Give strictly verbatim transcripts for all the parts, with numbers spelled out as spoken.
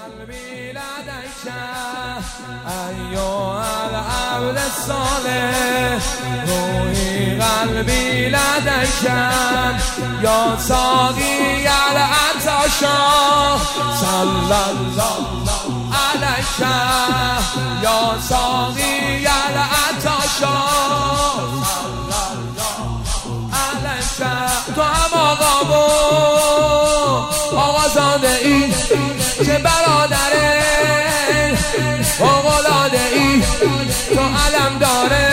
قلبي لديك أيها العبد الصالح روحي قلبي لديك يا ساقي العطشا صلى الله عليك يا ساقي العطشا صلى الله عليك تو هم آقا و آقازاده ای چه برادره فوق‌العاده ای تو علم داره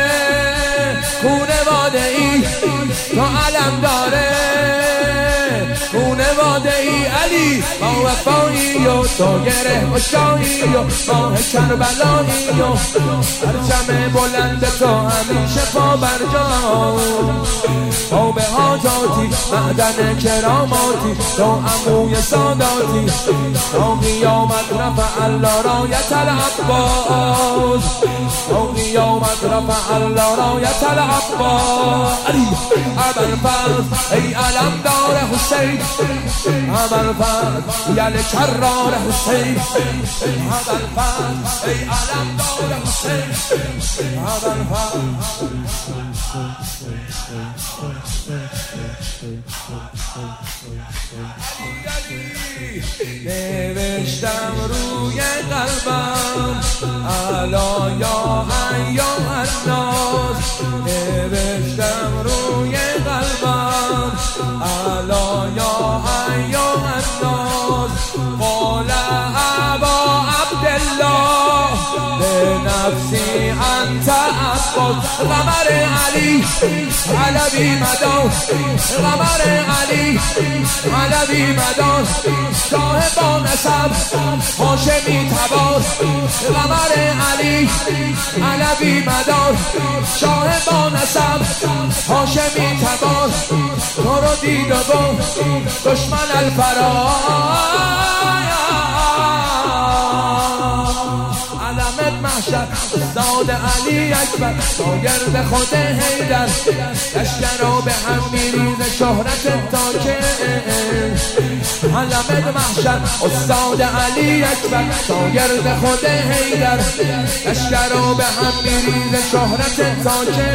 خونواده ای تو علم داره خونواده ای علی با وفایی و تو گره و شایی و ماه کربلایی و پرچم بلند تو همیشه پا بر جا تو به حاجاتی معدن کراماتی تو عموی ساداتی تو قیامت رفع الله رایت العباس تو قیامت رفع الله رایت العباس علی ابوالفضل ای علمدار حسین ابوالفضل یل کرار حسین ابوالفضل ای علمدار حسین ابوالفضل نوشتم روی قلبم الا یا ایها الناس نوشتم روی قلبم الا یا ایها الناس قال ابا عبدالله لنفسی انت عباس قمر علی علوی مدار قمر علی علوی مدار شاه با نسب هاشمی تبار قمر علی علوی مدار شاه با نسب هاشمی تبار تو رو دید و دشمن الفرار علمت محشر زاد علی اکبر شاگرد خود حیدر لشکر رو به هم میریزه شهرت تا که علمت محشر استاد علی اکبر شاگرد خود حیدر لشکر رو به هم میریزه شهرت تا که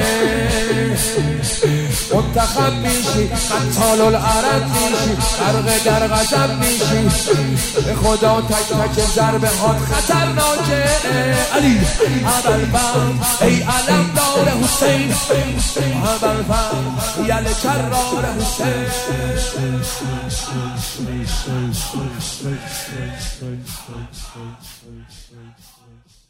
منتخب میشی قتال العرب میشی غرق در غضب میشی به خدا تک تک ضربه هات خطرناکه علی ابوالفضل ای علمدار حسین ابوالفضل یل کرار حسین